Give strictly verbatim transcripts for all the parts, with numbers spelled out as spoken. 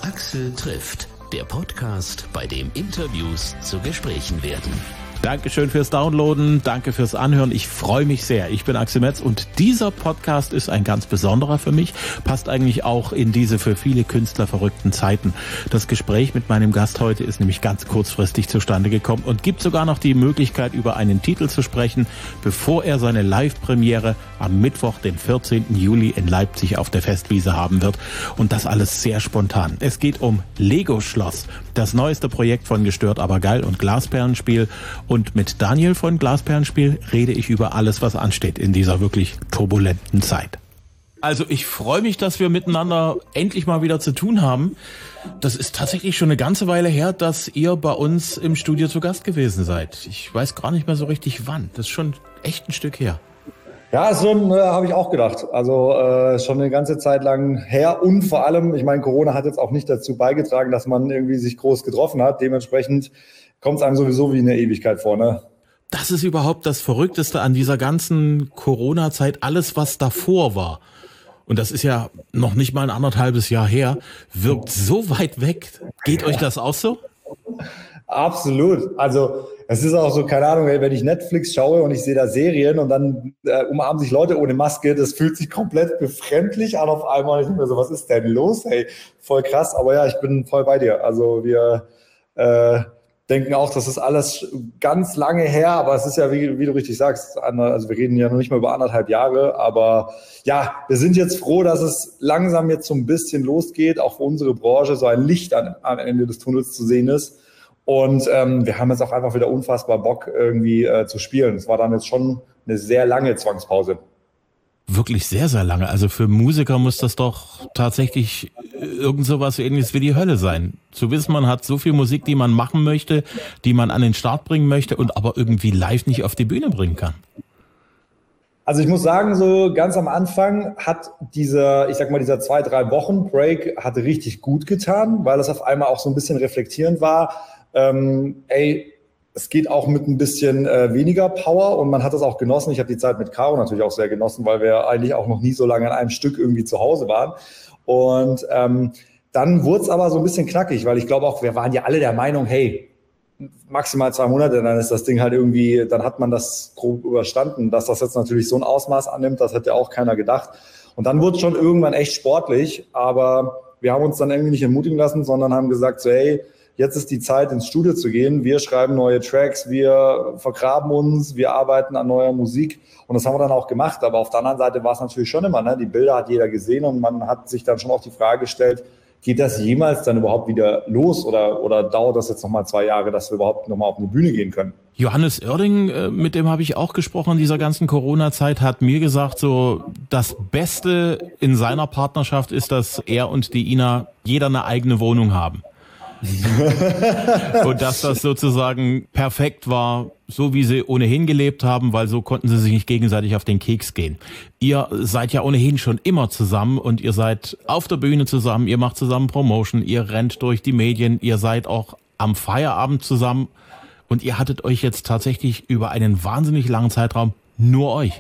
Axel trifft, der Podcast, bei dem Interviews zu Gesprächen werden. Dankeschön fürs Downloaden, danke fürs Anhören. Ich freue mich sehr. Ich bin Axel Metz und dieser Podcast ist ein ganz besonderer für mich. Passt eigentlich auch in diese für viele Künstler verrückten Zeiten. Das Gespräch mit meinem Gast heute ist nämlich ganz kurzfristig zustande gekommen und gibt sogar noch die Möglichkeit, über einen Titel zu sprechen, bevor er seine Live-Premiere am Mittwoch, den vierzehnten Juli in Leipzig auf der Festwiese haben wird. Und das alles sehr spontan. Es geht um Lego Schloss, das neueste Projekt von Gestört aber geil und Glasperlenspiel. Und mit Daniel von Glasperlenspiel rede ich über alles, was ansteht in dieser wirklich turbulenten Zeit. Also ich freue mich, dass wir miteinander endlich mal wieder zu tun haben. Das ist tatsächlich schon eine ganze Weile her, dass ihr bei uns im Studio zu Gast gewesen seid. Ich weiß gar nicht mehr so richtig wann. Das ist schon echt ein Stück her. Ja, so äh, habe ich auch gedacht. Also äh, schon eine ganze Zeit lang her. Und vor allem, ich meine, Corona hat jetzt auch nicht dazu beigetragen, dass man irgendwie sich groß getroffen hat. Dementsprechend kommt es einem sowieso wie eine Ewigkeit vor, ne? Das ist überhaupt das Verrückteste an dieser ganzen Corona-Zeit. Alles, was davor war, und das ist ja noch nicht mal ein anderthalbes Jahr her, wirkt so weit weg. Geht euch das auch so? Absolut. Also es ist auch so, keine Ahnung, wenn ich Netflix schaue und ich sehe da Serien und dann äh, umarmen sich Leute ohne Maske, das fühlt sich komplett befremdlich an auf einmal. Ich denke mir so, was ist denn los? Hey, voll krass. Aber ja, ich bin voll bei dir. Also wir äh, denken auch, das ist alles ganz lange her, aber es ist ja, wie, wie du richtig sagst, also wir reden ja noch nicht mal über anderthalb Jahre, aber ja, wir sind jetzt froh, dass es langsam jetzt so ein bisschen losgeht, auch für unsere Branche so ein Licht an, am Ende des Tunnels zu sehen ist. Und ähm, wir haben jetzt auch einfach wieder unfassbar Bock, irgendwie äh, zu spielen. Es war dann jetzt schon eine sehr lange Zwangspause. Wirklich sehr, sehr lange. Also für Musiker muss das doch tatsächlich irgend sowas Ähnliches wie die Hölle sein. Zu wissen, man hat so viel Musik, die man machen möchte, die man an den Start bringen möchte und aber irgendwie live nicht auf die Bühne bringen kann. Also ich muss sagen, so ganz am Anfang hat dieser, ich sag mal, dieser zwei, drei Wochen Break hat richtig gut getan, weil es auf einmal auch so ein bisschen reflektierend war. Ähm, ey, es geht auch mit ein bisschen äh, weniger Power und man hat das auch genossen. Ich habe die Zeit mit Caro natürlich auch sehr genossen, weil wir eigentlich auch noch nie so lange an einem Stück irgendwie zu Hause waren. Und ähm, dann wurde es aber so ein bisschen knackig, weil ich glaube auch, wir waren ja alle der Meinung, hey, maximal zwei Monate, dann ist das Ding halt irgendwie, dann hat man das grob überstanden. Dass das jetzt natürlich so ein Ausmaß annimmt, das hätte auch keiner gedacht. Und dann wurde es schon irgendwann echt sportlich, aber wir haben uns dann irgendwie nicht entmutigen lassen, sondern haben gesagt so, hey, jetzt ist die Zeit, ins Studio zu gehen. Wir schreiben neue Tracks, wir vergraben uns, wir arbeiten an neuer Musik. Und das haben wir dann auch gemacht. Aber auf der anderen Seite war es natürlich schon immer, ne? Die Bilder hat jeder gesehen und man hat sich dann schon auch die Frage gestellt, geht das jemals dann überhaupt wieder los oder, oder dauert das jetzt nochmal zwei Jahre, dass wir überhaupt nochmal auf eine Bühne gehen können? Johannes Oerding, mit dem habe ich auch gesprochen in dieser ganzen Corona-Zeit, hat mir gesagt, so das Beste in seiner Partnerschaft ist, dass er und die Ina jeder eine eigene Wohnung haben. Und dass das sozusagen perfekt war, so wie sie ohnehin gelebt haben, weil so konnten sie sich nicht gegenseitig auf den Keks gehen. Ihr seid ja ohnehin schon immer zusammen und ihr seid auf der Bühne zusammen, ihr macht zusammen Promotion, ihr rennt durch die Medien, ihr seid auch am Feierabend zusammen und ihr hattet euch jetzt tatsächlich über einen wahnsinnig langen Zeitraum nur euch.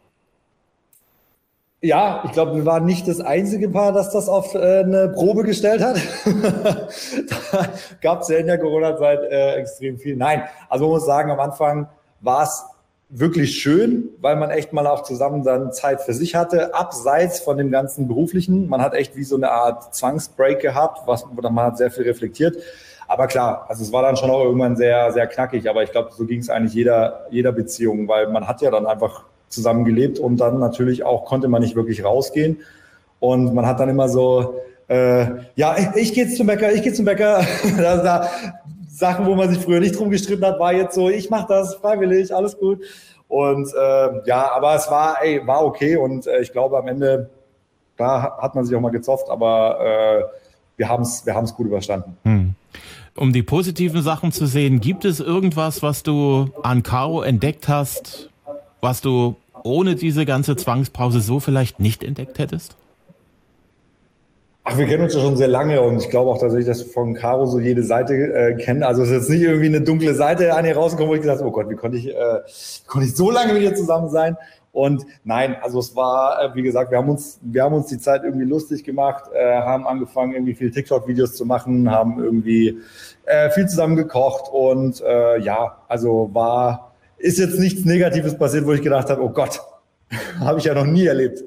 Ja, ich glaube, wir waren nicht das einzige Paar, das das auf äh, eine Probe gestellt hat. Da gab es ja in der Corona-Zeit äh, extrem viel. Nein, also man muss sagen, am Anfang war es wirklich schön, weil man echt mal auch zusammen dann Zeit für sich hatte, abseits von dem ganzen Beruflichen. Man hat echt wie so eine Art Zwangsbreak gehabt, was man hat sehr viel reflektiert. Aber klar, also es war dann schon auch irgendwann sehr, sehr knackig. Aber ich glaube, so ging es eigentlich jeder, jeder Beziehung, weil man hat ja dann einfach zusammen gelebt und dann natürlich auch konnte man nicht wirklich rausgehen und man hat dann immer so, äh, ja, ich, ich gehe zum Bäcker, ich gehe zum Bäcker. da, da, Sachen, wo man sich früher nicht drum gestritten hat, war jetzt so, ich mache das freiwillig, alles gut. Und äh, ja, aber es war, ey, war okay und äh, ich glaube am Ende, da hat man sich auch mal gezofft, aber äh, wir haben es wir haben's gut überstanden. Hm. Um die positiven Sachen zu sehen, gibt es irgendwas, was du an Caro entdeckt hast, was du ohne diese ganze Zwangspause so vielleicht nicht entdeckt hättest? Ach, wir kennen uns ja schon sehr lange und ich glaube auch tatsächlich, dass wir von Caro so jede Seite äh, kennen. Also es ist jetzt nicht irgendwie eine dunkle Seite an ihr rausgekommen, wo ich gesagt habe, oh Gott, wie konnte ich, äh, konnte ich so lange mit ihr zusammen sein? Und nein, also es war, äh, wie gesagt, wir haben uns, wir haben uns die Zeit irgendwie lustig gemacht, äh, haben angefangen, irgendwie viel TikTok-Videos zu machen, haben irgendwie äh, viel zusammen gekocht und äh, ja, also war, ist jetzt nichts Negatives passiert, wo ich gedacht habe, oh Gott, habe ich ja noch nie erlebt.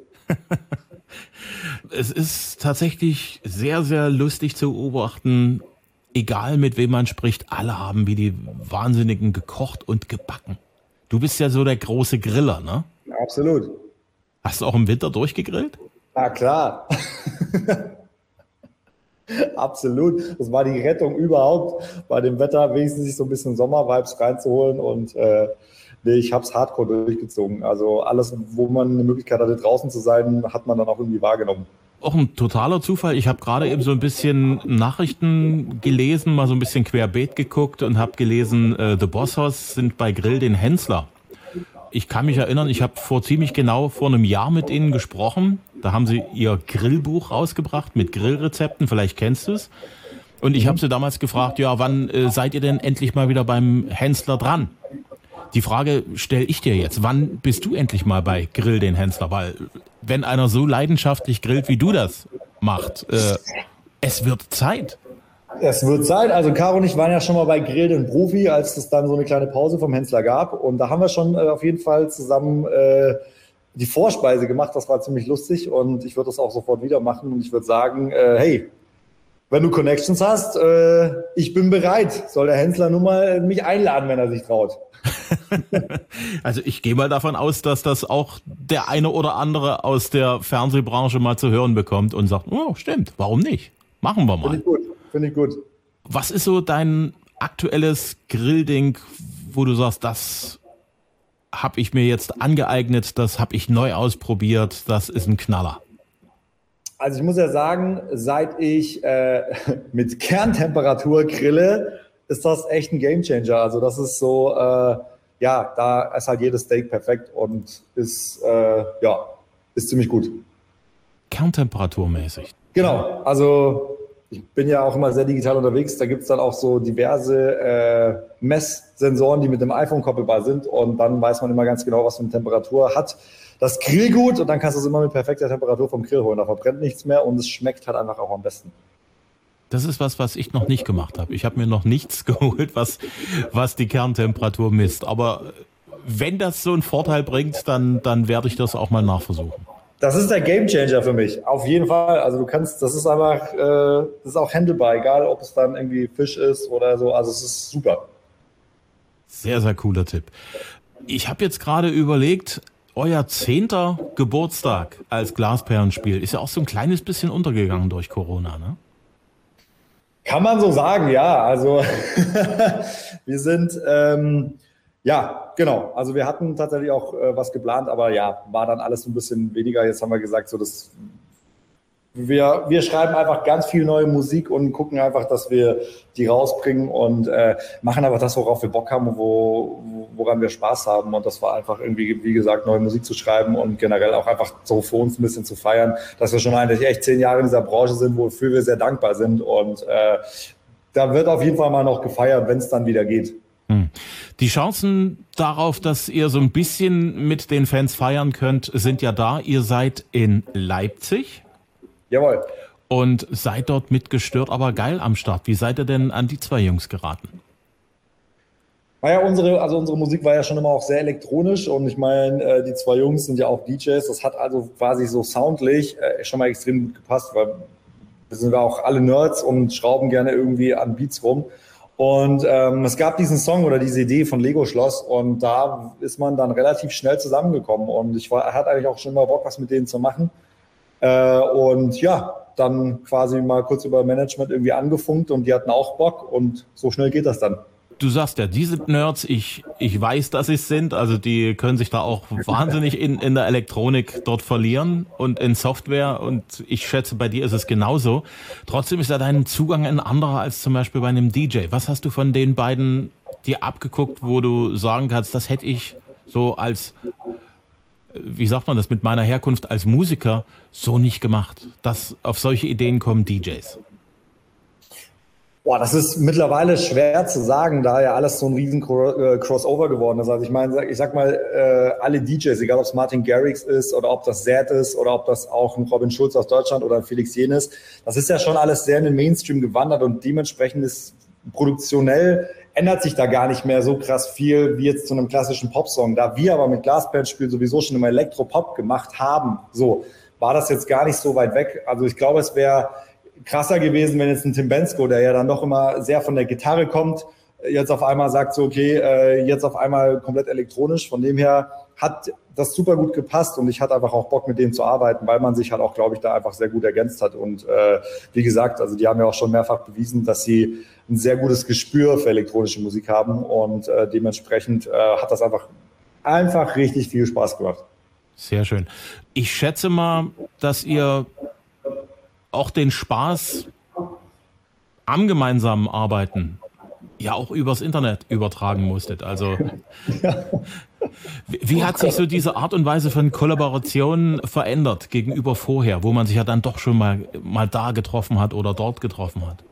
Es ist tatsächlich sehr, sehr lustig zu beobachten, egal mit wem man spricht, alle haben wie die Wahnsinnigen gekocht und gebacken. Du bist ja so der große Griller, ne? Absolut. Hast du auch im Winter durchgegrillt? Na klar. Absolut. Das war die Rettung überhaupt, bei dem Wetter wenigstens sich so ein bisschen Sommer-Vibes reinzuholen und äh, nee, ich habe es hardcore durchgezogen. Also alles, wo man eine Möglichkeit hatte, draußen zu sein, hat man dann auch irgendwie wahrgenommen. Auch ein totaler Zufall. Ich habe gerade eben so ein bisschen Nachrichten gelesen, mal so ein bisschen querbeet geguckt und habe gelesen, äh, The Boss Hoss sind bei Grill den Hensler. Ich kann mich erinnern, ich habe vor ziemlich genau vor einem Jahr mit ihnen gesprochen. Da haben sie ihr Grillbuch rausgebracht mit Grillrezepten, vielleicht kennst du es. Und ich habe sie damals gefragt, ja, wann äh, seid ihr denn endlich mal wieder beim Hensler dran? Die Frage stelle ich dir jetzt. Wann bist du endlich mal bei Grill den Hensler? Weil wenn einer so leidenschaftlich grillt, wie du das macht, äh, es wird Zeit. Es wird Zeit. Also Caro und ich waren ja schon mal bei Grill den Profi, als es dann so eine kleine Pause vom Hensler gab. Und da haben wir schon äh, auf jeden Fall zusammen äh, die Vorspeise gemacht. Das war ziemlich lustig und ich würde das auch sofort wieder machen. Und ich würde sagen, äh, hey, wenn du Connections hast, äh, ich bin bereit. Soll der Hensler nur mal mich einladen, wenn er sich traut. Also ich gehe mal davon aus, dass das auch der eine oder andere aus der Fernsehbranche mal zu hören bekommt und sagt, oh, stimmt, warum nicht? Machen wir mal. Finde ich gut, finde ich gut. Was ist so dein aktuelles Grillding, wo du sagst, das habe ich mir jetzt angeeignet, das habe ich neu ausprobiert, das ist ein Knaller? Also ich muss ja sagen, seit ich äh, mit Kerntemperatur grille, ist das echt ein Gamechanger. Also das ist so, äh, ja, da ist halt jedes Steak perfekt und ist, äh, ja, ist ziemlich gut. Kerntemperaturmäßig? Genau, also ich bin ja auch immer sehr digital unterwegs. Da gibt es dann auch so diverse äh, Messsensoren, die mit dem iPhone koppelbar sind und dann weiß man immer ganz genau, was für eine Temperatur hat das Grillgut und dann kannst du es immer mit perfekter Temperatur vom Grill holen. Da verbrennt nichts mehr und es schmeckt halt einfach auch am besten. Das ist was, was ich noch nicht gemacht habe. Ich habe mir noch nichts geholt, was, was die Kerntemperatur misst. Aber wenn das so einen Vorteil bringt, dann, dann werde ich das auch mal nachversuchen. Das ist der Gamechanger für mich, auf jeden Fall. Also du kannst, das ist einfach, äh, das ist auch handelbar, egal ob es dann irgendwie Fisch ist oder so. Also es ist super. Sehr, sehr cooler Tipp. Ich habe jetzt gerade überlegt, euer zehnter Geburtstag als Glasperlenspiel ist ja auch so ein kleines bisschen untergegangen durch Corona, ne? Kann man so sagen, ja. Also wir sind, ähm, ja, genau. Also wir hatten tatsächlich auch äh, was geplant, aber ja, war dann alles ein bisschen weniger. Jetzt haben wir gesagt, so dass wir, wir schreiben einfach ganz viel neue Musik und gucken einfach, dass wir die rausbringen und äh, machen einfach das, worauf wir Bock haben und wo, woran wir Spaß haben. Und das war einfach irgendwie, wie gesagt, neue Musik zu schreiben und generell auch einfach so für uns ein bisschen zu feiern, dass wir schon eigentlich echt zehn Jahre in dieser Branche sind, wofür wir sehr dankbar sind. Und äh, da wird auf jeden Fall mal noch gefeiert, wenn es dann wieder geht. Die Chancen darauf, dass ihr so ein bisschen mit den Fans feiern könnt, sind ja da. Ihr seid in Leipzig. Jawohl. Und seid dort mit Gestört, aber geil am Start. Wie seid ihr denn an die zwei Jungs geraten? Naja, unsere, also unsere Musik war ja schon immer auch sehr elektronisch und ich meine, äh, die zwei Jungs sind ja auch D Js. Das hat also quasi so soundlich äh, schon mal extrem gut gepasst, weil wir sind ja auch alle Nerds und schrauben gerne irgendwie an Beats rum. Und ähm, es gab diesen Song oder diese Idee von Lego Schloss und da ist man dann relativ schnell zusammengekommen und ich war, hatte eigentlich auch schon immer Bock, was mit denen zu machen. Äh, und ja, dann quasi mal kurz über Management irgendwie angefunkt und die hatten auch Bock und so schnell geht das dann. Du sagst ja, diese Nerds, ich, ich weiß, dass sie es sind, also die können sich da auch wahnsinnig in, in der Elektronik dort verlieren und in Software und ich schätze, bei dir ist es genauso. Trotzdem ist ja dein Zugang ein anderer als zum Beispiel bei einem D J. Was hast du von den beiden dir abgeguckt, wo du sagen kannst, das hätte ich so als wie sagt man das, mit meiner Herkunft als Musiker so nicht gemacht, dass auf solche Ideen kommen D Js? Boah, das ist mittlerweile schwer zu sagen, da ja alles so ein riesen Crossover geworden ist. Also ich meine, ich sag mal, alle D Js, egal ob es Martin Garrix ist oder ob das Zed ist oder ob das auch ein Robin Schulz aus Deutschland oder ein Felix Jähn ist, das ist ja schon alles sehr in den Mainstream gewandert und dementsprechend ist produktionell ändert sich da gar nicht mehr so krass viel wie jetzt zu einem klassischen Popsong. Da wir aber mit Glasbandspiel sowieso schon immer Elektropop gemacht haben, so war das jetzt gar nicht so weit weg. Also ich glaube, es wäre krasser gewesen, wenn jetzt ein Tim Bensko, der ja dann doch immer sehr von der Gitarre kommt, jetzt auf einmal sagt so, okay, äh, jetzt auf einmal komplett elektronisch. Von dem her hat das super gut gepasst und ich hatte einfach auch Bock, mit dem zu arbeiten, weil man sich halt auch, glaube ich, da einfach sehr gut ergänzt hat. Und äh, wie gesagt, also die haben ja auch schon mehrfach bewiesen, dass sie ein sehr gutes Gespür für elektronische Musik haben und äh, dementsprechend äh, hat das einfach, einfach richtig viel Spaß gemacht. Sehr schön. Ich schätze mal, dass ihr auch den Spaß am gemeinsamen Arbeiten ja auch übers Internet übertragen musstet. Also ja. wie, wie hat sich so diese Art und Weise von Kollaboration verändert gegenüber vorher, wo man sich ja dann doch schon mal, mal da getroffen hat oder dort getroffen hat?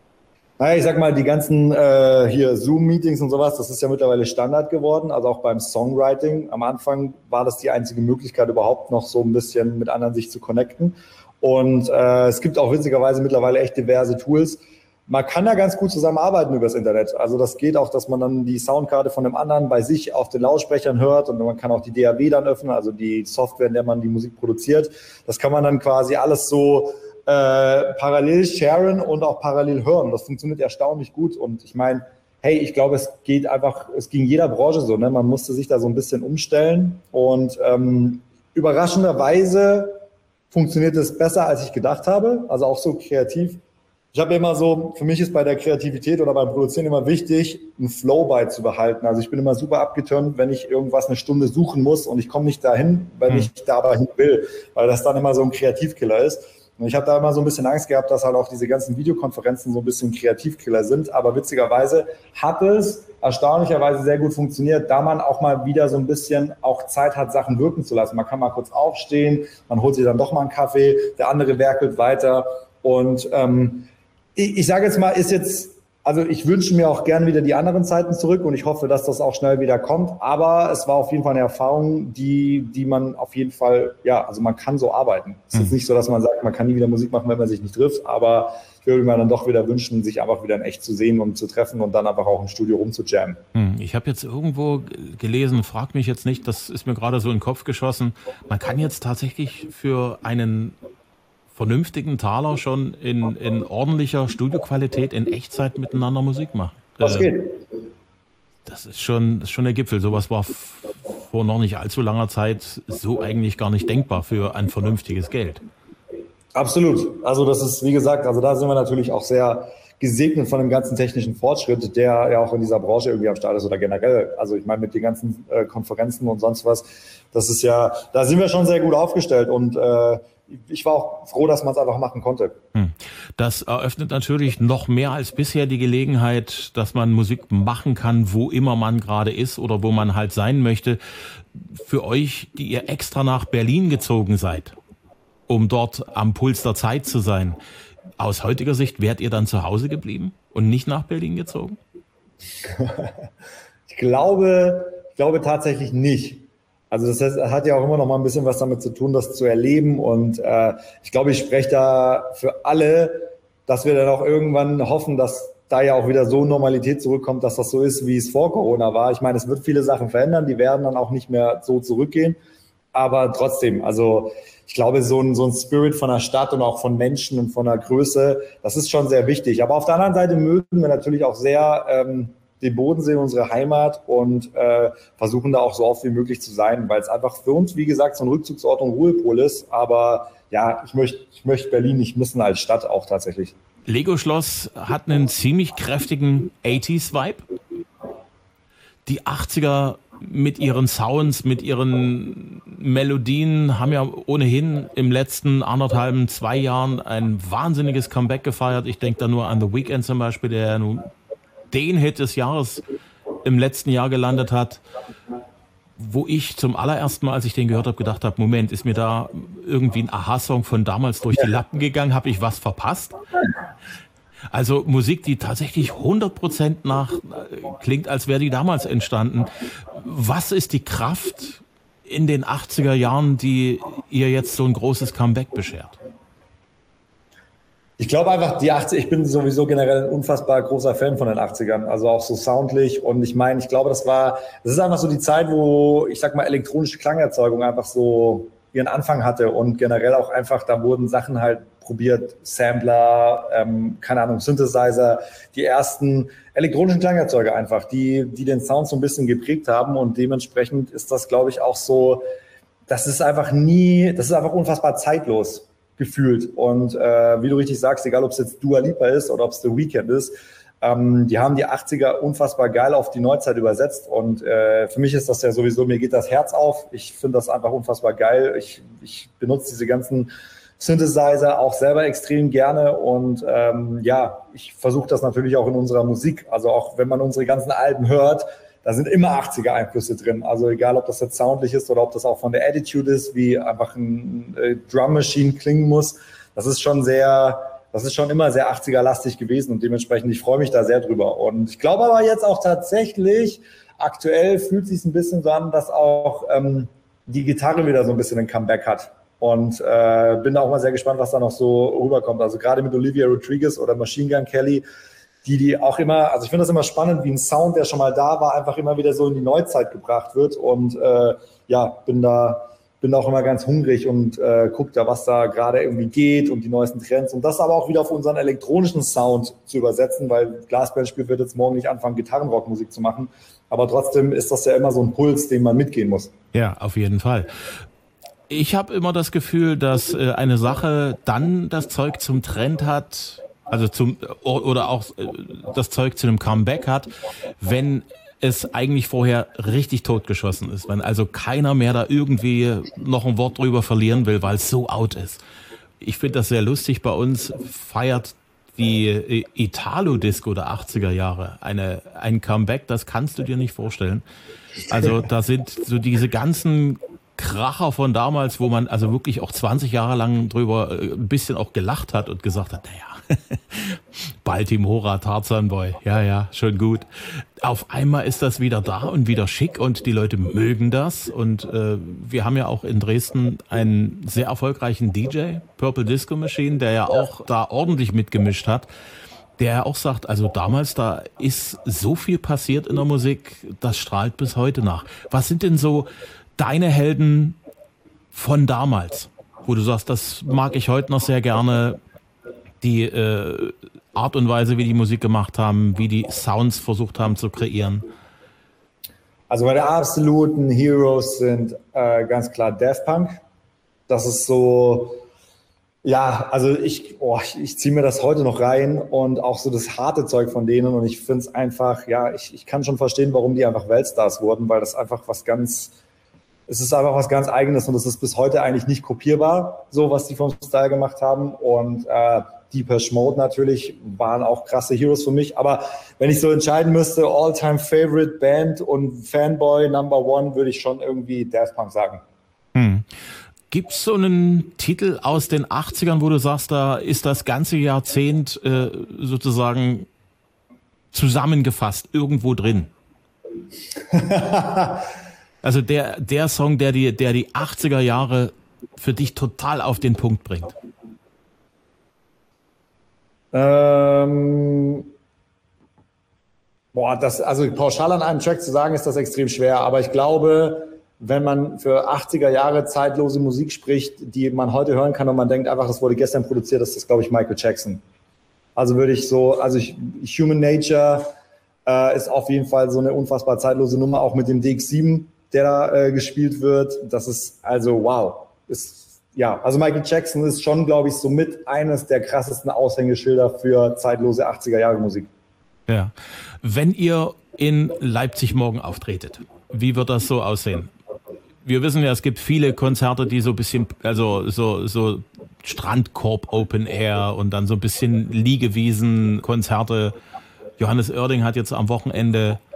Naja, ich sag mal, die ganzen äh, hier Zoom-Meetings und sowas, das ist ja mittlerweile Standard geworden, also auch beim Songwriting. Am Anfang war das die einzige Möglichkeit, überhaupt noch so ein bisschen mit anderen sich zu connecten. Und äh, es gibt auch witzigerweise mittlerweile echt diverse Tools. Man kann da ganz gut zusammenarbeiten übers Internet. Also das geht auch, dass man dann die Soundkarte von dem anderen bei sich auf den Lautsprechern hört und man kann auch die D A W dann öffnen, also die Software, in der man die Musik produziert. Das kann man dann quasi alles so äh, parallel sharen und auch parallel hören. Das funktioniert erstaunlich gut und ich meine, hey, ich glaube, es geht einfach, es ging jeder Branche so, ne? Man musste sich da so ein bisschen umstellen und ähm, überraschenderweise funktioniert es besser, als ich gedacht habe, also auch so kreativ. Ich habe immer so, für mich ist bei der Kreativität oder beim Produzieren immer wichtig, einen Flow beizubehalten. Also ich bin immer super abgeturnt, wenn ich irgendwas eine Stunde suchen muss und ich komme nicht dahin, weil hm. ich da aber hin will, weil das dann immer so ein Kreativkiller ist. Und ich habe da immer so ein bisschen Angst gehabt, dass halt auch diese ganzen Videokonferenzen so ein bisschen Kreativkiller sind. Aber witzigerweise hat es erstaunlicherweise sehr gut funktioniert, da man auch mal wieder so ein bisschen auch Zeit hat, Sachen wirken zu lassen. Man kann mal kurz aufstehen, man holt sich dann doch mal einen Kaffee, der andere werkelt weiter. Und ähm, ich, ich sage jetzt mal, ist jetzt, also ich wünsche mir auch gern wieder die anderen Zeiten zurück und ich hoffe, dass das auch schnell wieder kommt. Aber es war auf jeden Fall eine Erfahrung, die, die man auf jeden Fall, ja, also man kann so arbeiten. Es ist jetzt nicht so, dass man sagt, man kann nie wieder Musik machen, wenn man sich nicht trifft, aber ich würde mir dann doch wieder wünschen, sich einfach wieder in echt zu sehen und zu treffen und dann einfach auch im Studio rumzujammen. Ich habe jetzt irgendwo gelesen, frag mich jetzt nicht, das ist mir gerade so in den Kopf geschossen, man kann jetzt tatsächlich für einen vernünftigen Taler schon in, in ordentlicher Studioqualität in Echtzeit miteinander Musik machen. Das geht. Das ist schon, das ist schon der Gipfel. Sowas war vor noch nicht allzu langer Zeit so eigentlich gar nicht denkbar für ein vernünftiges Geld. Absolut. Also das ist, wie gesagt, also da sind wir natürlich auch sehr gesegnet von dem ganzen technischen Fortschritt, der ja auch in dieser Branche irgendwie am Start ist oder generell. Also ich meine mit den ganzen äh, Konferenzen und sonst was, das ist ja, da sind wir schon sehr gut aufgestellt und äh, ich war auch froh, dass man es einfach machen konnte. Das eröffnet natürlich noch mehr als bisher die Gelegenheit, dass man Musik machen kann, wo immer man gerade ist oder wo man halt sein möchte. Für euch, die ihr extra nach Berlin gezogen seid, um dort am Puls der Zeit zu sein, aus heutiger Sicht wärt ihr dann zu Hause geblieben und nicht nach Berlin gezogen? Ich glaube, ich glaube tatsächlich nicht. Also das heißt, hat ja auch immer noch mal ein bisschen was damit zu tun, das zu erleben. Und äh, ich glaube, ich spreche da für alle, dass wir dann auch irgendwann hoffen, dass da ja auch wieder so Normalität zurückkommt, dass das so ist, wie es vor Corona war. Ich meine, es wird viele Sachen verändern, die werden dann auch nicht mehr so zurückgehen. Aber trotzdem, also ich glaube, so ein, so ein Spirit von der Stadt und auch von Menschen und von der Größe, das ist schon sehr wichtig. Aber auf der anderen Seite mögen wir natürlich auch sehr ähm, den Bodensee, unsere Heimat und äh, versuchen da auch so oft wie möglich zu sein, weil es einfach für uns, wie gesagt, so ein Rückzugsort und Ruhepol ist. Aber ja, ich möchte ich möchte Berlin nicht missen als Stadt auch tatsächlich. Lego Schloss hat einen ziemlich kräftigen achtziger-Vibe. Die achtziger mit ihren Sounds, mit ihren Melodien haben ja ohnehin im letzten anderthalben, zwei Jahren ein wahnsinniges Comeback gefeiert. Ich denke da nur an The Weeknd zum Beispiel, der nun den Hit des Jahres im letzten Jahr gelandet hat. wo ich zum allerersten Mal, als ich den gehört habe, gedacht habe, Moment, ist mir da irgendwie ein Aha-Song von damals durch die Lappen gegangen? Habe ich was verpasst? Also Musik, die tatsächlich hundert Prozent nach klingt, als wäre die damals entstanden. Was ist die Kraft in den achtziger Jahren, die ihr jetzt so ein großes Comeback beschert? Ich glaube einfach, die achtziger, ich bin sowieso generell ein unfassbar großer Fan von den achtzigern, also auch so soundlich. Und ich meine, ich glaube, das war, das ist einfach so die Zeit, wo, ich sag mal, elektronische Klangerzeugung einfach so ihren Anfang hatte und generell auch einfach, da wurden Sachen halt probiert, Sampler, ähm, keine Ahnung, Synthesizer, die ersten elektronischen Klangerzeuger einfach, die, die den Sound so ein bisschen geprägt haben und dementsprechend ist das, glaube ich, auch so, das ist einfach nie, das ist einfach unfassbar zeitlos gefühlt und äh, wie du richtig sagst, egal ob es jetzt Dua Lipa ist oder ob es The Weeknd ist, ähm, die haben die achtziger unfassbar geil auf die Neuzeit übersetzt und äh, für mich ist das ja sowieso, mir geht das Herz auf, ich finde das einfach unfassbar geil, ich, ich benutze diese ganzen Synthesizer auch selber extrem gerne und ähm, ja, ich versuche das natürlich auch in unserer Musik, also auch wenn man unsere ganzen Alben hört, da sind immer achtziger Einflüsse drin, also egal, ob das jetzt soundlich ist oder ob das auch von der Attitude ist, wie einfach ein äh, Drum Machine klingen muss, das ist schon sehr, das ist schon immer sehr achtziger-lastig gewesen und dementsprechend, ich freue mich da sehr drüber und ich glaube aber jetzt auch tatsächlich, aktuell fühlt es sich ein bisschen so an, dass auch ähm, die Gitarre wieder so ein bisschen ein Comeback hat. Und äh, bin da auch mal sehr gespannt, was da noch so rüberkommt. Also gerade mit Olivia Rodriguez oder Machine Gun Kelly, die die auch immer, also ich finde das immer spannend, wie ein Sound, der schon mal da war, einfach immer wieder so in die Neuzeit gebracht wird. Und äh, ja, bin da bin da auch immer ganz hungrig und äh, gucke da, was da gerade irgendwie geht und die neuesten Trends. Und das aber auch wieder auf unseren elektronischen Sound zu übersetzen, weil Glasbandspiel wird jetzt morgen nicht anfangen, Gitarrenrockmusik zu machen. Aber trotzdem ist das ja immer so ein Puls, den man mitgehen muss. Ja, auf jeden Fall. Ich habe immer das Gefühl, dass äh, eine Sache dann das Zeug zum Trend hat, also zum oder auch äh, das Zeug zu einem Comeback hat, wenn es eigentlich vorher richtig totgeschossen ist, wenn also keiner mehr da irgendwie noch ein Wort drüber verlieren will, weil es so out ist. Ich finde das sehr lustig. Bei uns feiert die Italo-Disco der achtziger Jahre eine ein Comeback, das kannst du dir nicht vorstellen. Also da sind so diese ganzen Kracher von damals, wo man also wirklich auch zwanzig Jahre lang drüber ein bisschen auch gelacht hat und gesagt hat, naja, Baltimora, Tarzan Boy, ja, ja, schon gut. Auf einmal ist das wieder da und wieder schick und die Leute mögen das und äh, wir haben ja auch in Dresden einen sehr erfolgreichen D J, Purple Disco Machine, der ja auch da ordentlich mitgemischt hat, der auch sagt, also damals, da ist so viel passiert in der Musik, das strahlt bis heute nach. Was sind denn so deine Helden von damals, wo du sagst, das mag ich heute noch sehr gerne, die äh, Art und Weise, wie die Musik gemacht haben, wie die Sounds versucht haben zu kreieren? Also meine absoluten Heroes sind äh, ganz klar Daft Punk. Das ist so, ja, also ich, oh, ich, ich ziehe mir das heute noch rein und auch so das harte Zeug von denen und ich finde es einfach, ja, ich, ich kann schon verstehen, warum die einfach Weltstars wurden, weil das einfach was ganz, es ist einfach was ganz Eigenes und es ist bis heute eigentlich nicht kopierbar, so was die vom Style gemacht haben und äh, Depeche Mode natürlich waren auch krasse Heroes für mich, aber wenn ich so entscheiden müsste, All-Time-Favorite Band und Fanboy Number One, würde ich schon irgendwie Daft Punk sagen. Hm. Gibt's so einen Titel aus den achtzigern, wo du sagst, da ist das ganze Jahrzehnt äh, sozusagen zusammengefasst irgendwo drin? Also der der Song, der die der die achtziger Jahre für dich total auf den Punkt bringt. Ähm, boah, das, also pauschal an einem Track zu sagen, ist das extrem schwer. Aber ich glaube, wenn man für achtziger Jahre zeitlose Musik spricht, die man heute hören kann und man denkt einfach, das wurde gestern produziert, ist das, glaube ich, Michael Jackson. Also würde ich so, also ich, Human Nature äh, ist auf jeden Fall so eine unfassbar zeitlose Nummer, auch mit dem D X sieben, der da äh, gespielt wird. Das ist also wow. Ist Ja, also Michael Jackson ist schon, glaube ich, somit eines der krassesten Aushängeschilder für zeitlose achtziger-Jahre-Musik. Ja. Wenn ihr in Leipzig morgen auftretet, wie wird das so aussehen? Wir wissen ja, es gibt viele Konzerte, die so ein bisschen, also so, so Strandkorb Open Air und dann so ein bisschen Liegewiesen-Konzerte. Johannes Oerding hat jetzt am Wochenende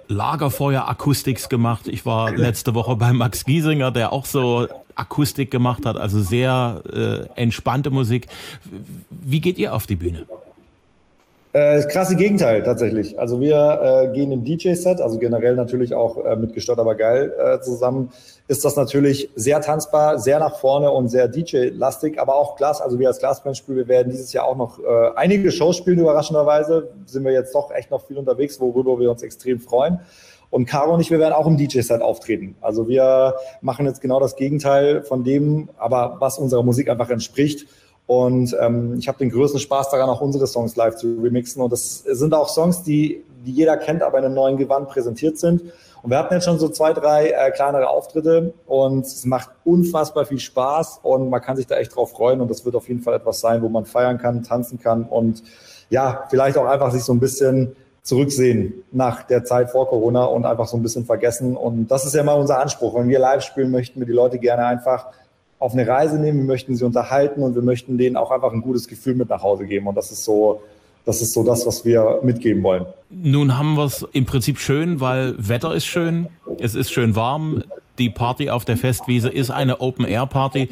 Lagerfeuer-Akustiks gemacht. Ich war letzte Woche bei Max Giesinger, der auch so Akustik gemacht hat, also sehr äh, entspannte Musik. Wie geht ihr auf die Bühne? Äh, das krasse Gegenteil tatsächlich. Also wir äh, gehen im D J-Set, also generell natürlich auch äh, mit Gestört aber geil äh, zusammen, ist das natürlich sehr tanzbar, sehr nach vorne und sehr D J-lastig, aber auch Glas, also wir als Glasband spielen, wir werden dieses Jahr auch noch äh, einige Shows spielen, überraschenderweise sind wir jetzt doch echt noch viel unterwegs, worüber wir uns extrem freuen. Und Caro und ich, wir werden auch im D J-Set auftreten. Also wir machen jetzt genau das Gegenteil von dem, aber was unserer Musik einfach entspricht. Und ähm, ich habe den größten Spaß daran, auch unsere Songs live zu remixen. Und das sind auch Songs, die, die jeder kennt, aber in einem neuen Gewand präsentiert sind. Und wir hatten jetzt schon so zwei, drei äh, kleinere Auftritte und es macht unfassbar viel Spaß und man kann sich da echt drauf freuen. Und das wird auf jeden Fall etwas sein, wo man feiern kann, tanzen kann und ja, vielleicht auch einfach sich so ein bisschen zurücksehen nach der Zeit vor Corona und einfach so ein bisschen vergessen. Und das ist ja mal unser Anspruch. Wenn wir live spielen, möchten wir die Leute gerne einfach auf eine Reise nehmen, wir möchten sie unterhalten und wir möchten denen auch einfach ein gutes Gefühl mit nach Hause geben. Und das ist so, das ist so das, was wir mitgeben wollen. Nun haben wir es im Prinzip schön, weil Wetter ist schön, es ist schön warm, die Party auf der Festwiese ist eine Open-Air-Party.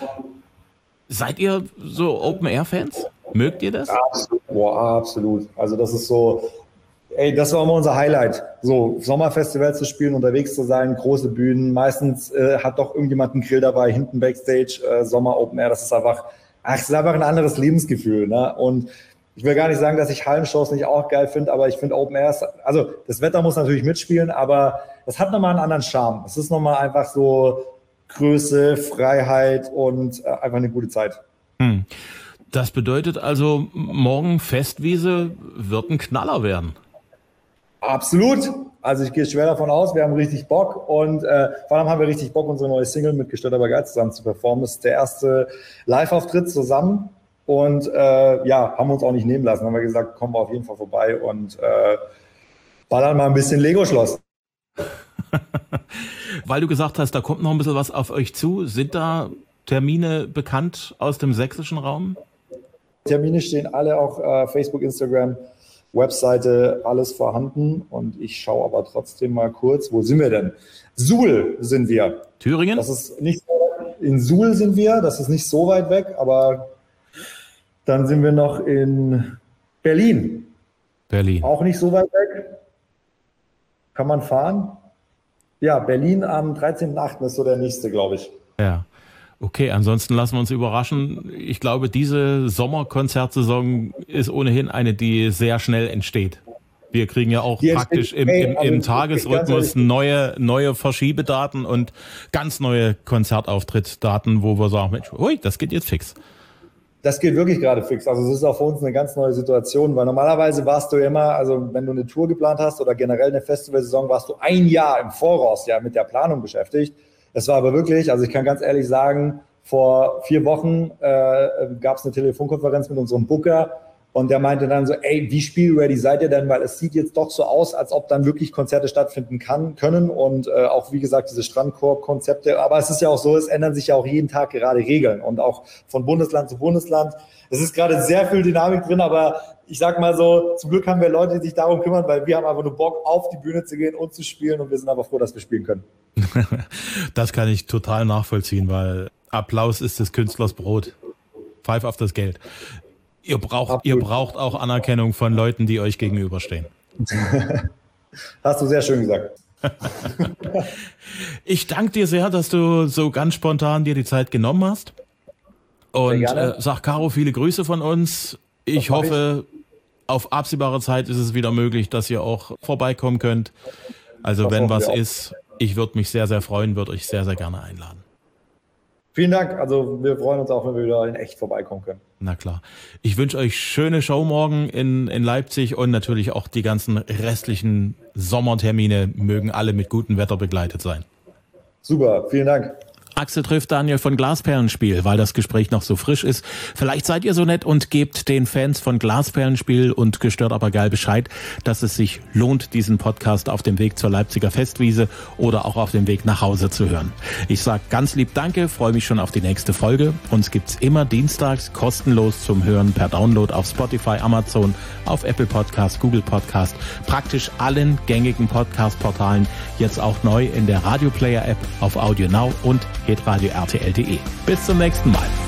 Seid ihr so Open-Air-Fans? Mögt ihr das? Absolut. Boah, absolut. Also das ist so, ey, das war immer unser Highlight. So, Sommerfestival zu spielen, unterwegs zu sein, große Bühnen. Meistens äh, hat doch irgendjemand einen Grill dabei, hinten Backstage, äh, Sommer Open Air. Das ist einfach, ach, es ist einfach ein anderes Lebensgefühl, ne? Und ich will gar nicht sagen, dass ich Hallenshows nicht auch geil finde, aber ich finde Open Air, also das Wetter muss natürlich mitspielen, aber das hat nochmal einen anderen Charme. Es ist nochmal einfach so Größe, Freiheit und äh, einfach eine gute Zeit. Hm. Das bedeutet also, morgen Festwiese wird ein Knaller werden. Absolut. Also ich gehe schwer davon aus, wir haben richtig Bock und äh, vor allem haben wir richtig Bock, unsere neue Single mit Gestört aber geil zusammen zu performen. Das ist der erste Live-Auftritt zusammen und äh, ja, haben wir uns auch nicht nehmen lassen. Haben wir gesagt, kommen wir auf jeden Fall vorbei und äh, ballern mal ein bisschen Lego-Schloss. Weil du gesagt hast, da kommt noch ein bisschen was auf euch zu. Sind da Termine bekannt aus dem sächsischen Raum? Termine stehen alle auch äh, Facebook, Instagram, Webseite, alles vorhanden. Und ich schaue aber trotzdem mal kurz, wo sind wir denn? Suhl sind wir. Thüringen? Das ist nicht so, in Suhl sind wir, das ist nicht so weit weg, aber dann sind wir noch in Berlin. Berlin. Auch nicht so weit weg. Kann man fahren? Ja, Berlin am dreizehnten achten ist so der nächste, glaube ich. Ja. Okay, ansonsten lassen wir uns überraschen. Ich glaube, diese Sommerkonzertsaison ist ohnehin eine, die sehr schnell entsteht. Wir kriegen ja auch die praktisch im, im, im also Tagesrhythmus neue, neue Verschiebedaten und ganz neue Konzertauftrittsdaten, wo wir sagen, Mensch, ui, das geht jetzt fix. Das geht wirklich gerade fix. Also es ist auch für uns eine ganz neue Situation, weil normalerweise warst du immer, also wenn du eine Tour geplant hast oder generell eine Festivalsaison, warst du ein Jahr im Voraus ja mit der Planung beschäftigt. Es war aber wirklich, also ich kann ganz ehrlich sagen, vor vier Wochen äh, gab es eine Telefonkonferenz mit unserem Booker und der meinte dann so, ey, wie spielready seid ihr denn? Weil es sieht jetzt doch so aus, als ob dann wirklich Konzerte stattfinden kann, können und äh, auch, wie gesagt, diese Strandkorb-Konzepte. Aber es ist ja auch so, es ändern sich ja auch jeden Tag gerade Regeln und auch von Bundesland zu Bundesland. Es ist gerade sehr viel Dynamik drin, aber ich sag mal so, zum Glück haben wir Leute, die sich darum kümmern, weil wir haben einfach nur Bock, auf die Bühne zu gehen und zu spielen und wir sind aber froh, dass wir spielen können. Das kann ich total nachvollziehen, weil Applaus ist des Künstlers Brot. Pfeif auf das Geld. Ihr braucht, ihr braucht auch Anerkennung von Leuten, die euch gegenüberstehen. Hast du sehr schön gesagt. Ich danke dir sehr, dass du so ganz spontan dir die Zeit genommen hast. Und äh, sag Caro viele Grüße von uns. Ich hoffe, ich. auf absehbare Zeit ist es wieder möglich, dass ihr auch vorbeikommen könnt. Also das wenn was ist, ich würde mich sehr, sehr freuen, würde euch sehr, sehr gerne einladen. Vielen Dank. Also wir freuen uns auch, wenn wir wieder in echt vorbeikommen können. Na klar. Ich wünsche euch schöne Show morgen in, in Leipzig und natürlich auch die ganzen restlichen Sommertermine mögen alle mit gutem Wetter begleitet sein. Super, vielen Dank. Axel trifft Daniel von Glasperlenspiel, weil das Gespräch noch so frisch ist. Vielleicht seid ihr so nett und gebt den Fans von Glasperlenspiel und Gestört aber geil Bescheid, dass es sich lohnt, diesen Podcast auf dem Weg zur Leipziger Festwiese oder auch auf dem Weg nach Hause zu hören. Ich sage ganz lieb Danke, freue mich schon auf die nächste Folge. Uns gibt's immer dienstags kostenlos zum Hören per Download auf Spotify, Amazon, auf Apple Podcast, Google Podcast, praktisch allen gängigen Podcast-Portalen, jetzt auch neu in der Radio Player App, auf Audio Now und hitradio R T L punkt de. Bis zum nächsten Mal.